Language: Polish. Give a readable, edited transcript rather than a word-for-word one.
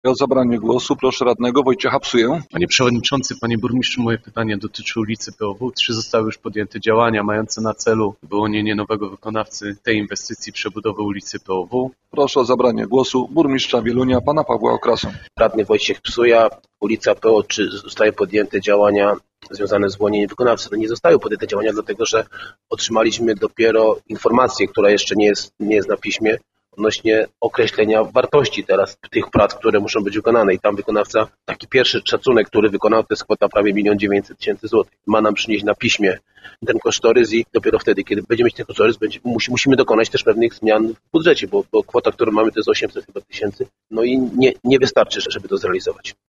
O zabranie głosu proszę radnego Wojciecha Psuję. Panie przewodniczący, panie burmistrzu, moje pytanie dotyczy ulicy POW. 3 zostały już podjęte działania mające na celu wyłonienie nowego wykonawcy tej inwestycji przebudowy ulicy POW. Proszę o zabranie głosu burmistrza Wielunia, pana Pawła Okrasę. Radny Wojciech Psuja, ulica PO, czy zostały podjęte działania związane z wyłonieniem wykonawcy? No nie zostały podjęte działania, dlatego że otrzymaliśmy dopiero informację, która jeszcze nie jest na piśmie, odnośnie określenia wartości teraz tych prac, które muszą być wykonane. I tam wykonawca, taki pierwszy szacunek, który wykonał, to jest kwota prawie 1 900 000 złotych. Ma nam przynieść na piśmie ten kosztorys i dopiero wtedy, kiedy będziemy mieć ten kosztorys, musimy dokonać też pewnych zmian w budżecie, bo kwota, którą mamy, to jest 800 chyba tysięcy. No i nie wystarczy, żeby to zrealizować.